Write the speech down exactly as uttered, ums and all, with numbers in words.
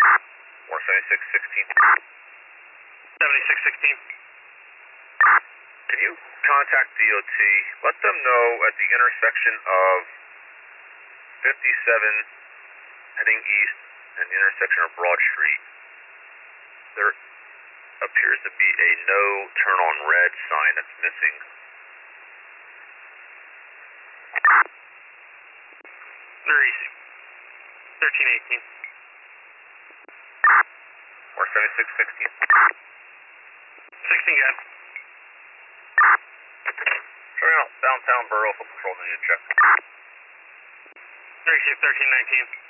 Or seventy-six sixteen. seventy-six sixteen. Can you contact D O T? Let them know at the intersection of fifty-seven heading east and the intersection of Broad Street, there appears to be a no turn on red sign that's missing. Very easy. thirteen eighteen. Or seventy-six sixteen. sixteen gas. Turn out downtown Borough for patrol, need to check. Very easy, thirteen nineteen.